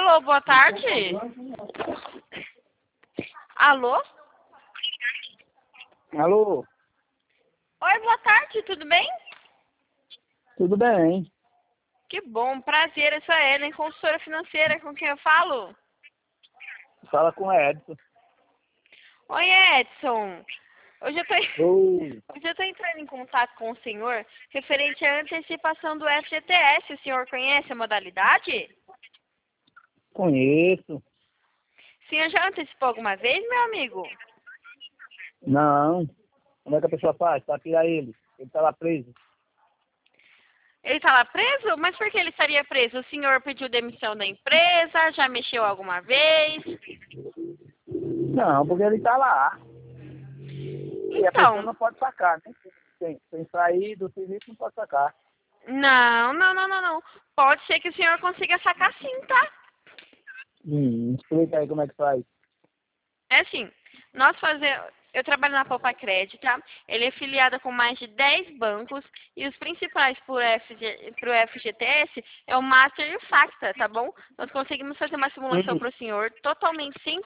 Alô, boa tarde. Alô? Alô, Oi, boa tarde, tudo bem? tudo bem? Que bom, prazer, eu sou a Ellen, consultora financeira, com quem eu falo? Fala com o Edson. Oi, Edson. Hoje eu tô, Oi, hoje eu tô entrando em contato com o senhor referente à antecipação do FGTS. O senhor conhece a modalidade? conheço. O senhor já antecipou alguma vez, meu amigo? Não. Como é que a pessoa faz para tirar ele? Ele tá lá preso. Ele tá lá preso? Mas por que ele estaria preso? O senhor pediu demissão da empresa? Já mexeu alguma vez? Não, porque ele tá lá. E a pessoa Então, não pode sacar, né? Sem sair do serviço não pode sacar. não. Pode ser que o senhor consiga sacar sim, tá? Explica aí como é que faz. É assim, nós fazemos. Eu trabalho na Poupa Crédito, tá? Ele é filiado com mais de 10 bancos e os principais para o FGTS é o Master e o Facta, tá bom? Nós conseguimos fazer uma simulação Hum, para o senhor totalmente